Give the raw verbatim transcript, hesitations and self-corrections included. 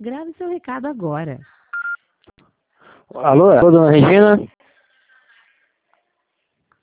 Grave seu recado agora. Alô, alô, dona Regina?